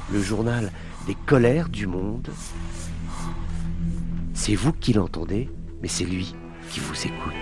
le journal des colères du monde. C'est vous qui l'entendez, mais c'est lui qui vous écoute.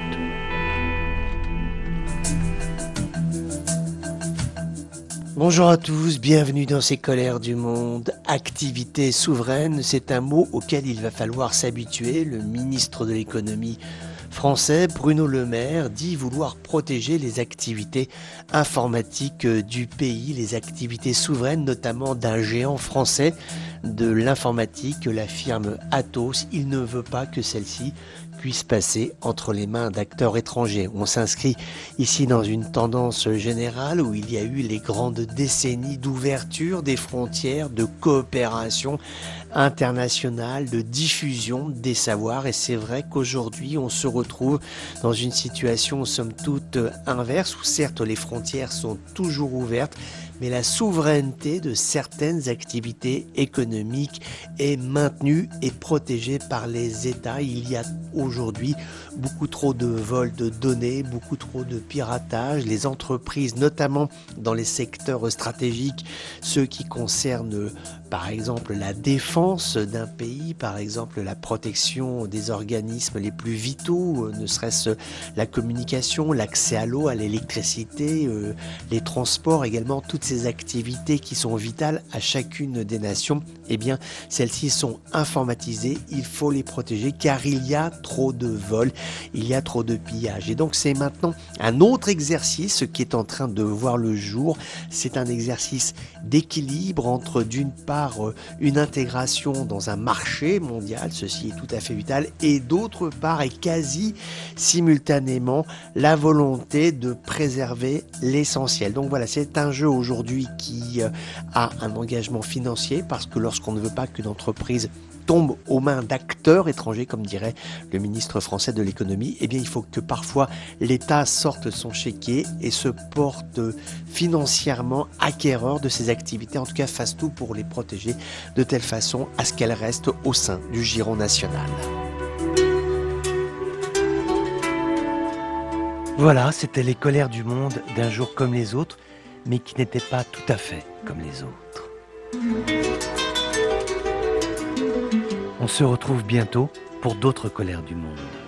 Bonjour à tous, bienvenue dans ces colères du monde. Activité souveraine, c'est un mot auquel il va falloir s'habituer. Le ministre de l'économie français, Bruno Le Maire, dit vouloir protéger les activités informatiques du pays, les activités souveraines, notamment d'un géant français de l'informatique, la firme Atos. Il ne veut pas que celle-ci puisse passer entre les mains d'acteurs étrangers. On s'inscrit ici dans une tendance générale où il y a eu les grandes décennies d'ouverture des frontières, de coopération internationale, de diffusion des savoirs. Et c'est vrai qu'aujourd'hui, on se retrouve dans une situation, somme toute, inverse, où certes les frontières sont toujours ouvertes, mais la souveraineté de certaines activités économiques est maintenue et protégée par les États. Il y a aujourd'hui beaucoup trop de vols de données, beaucoup trop de piratage. Les entreprises, notamment dans les secteurs stratégiques, ceux qui concernent par exemple la défense d'un pays, par exemple la protection des organismes les plus vitaux, ne serait-ce la communication, l'accès à l'eau, à l'électricité, les transports également, toutes ces activités qui sont vitales à chacune des nations, eh bien celles-ci sont informatisées, il faut les protéger car il y a trop de vols, il y a trop de pillages. Et donc c'est maintenant un autre exercice qui est en train de voir le jour. C'est un exercice d'équilibre entre d'une part une intégration dans un marché mondial, ceci est tout à fait vital, et d'autre part et quasi simultanément la volonté de préserver l'essentiel. Donc voilà, c'est un jeu aujourd'hui qui a un engagement financier parce que lorsqu'on ne veut pas qu'une entreprise tombe aux mains d'acteurs étrangers, comme dirait le ministre français de l'économie, eh bien il faut que parfois l'État sorte son chéquier et se porte financièrement acquéreur de ces activités, en tout cas fasse tout pour les protéger de telle façon à ce qu'elles restent au sein du giron national. Voilà, c'était les colères du monde d'un jour comme les autres, mais qui n'étaient pas tout à fait comme les autres. On se retrouve bientôt pour d'autres colères du monde.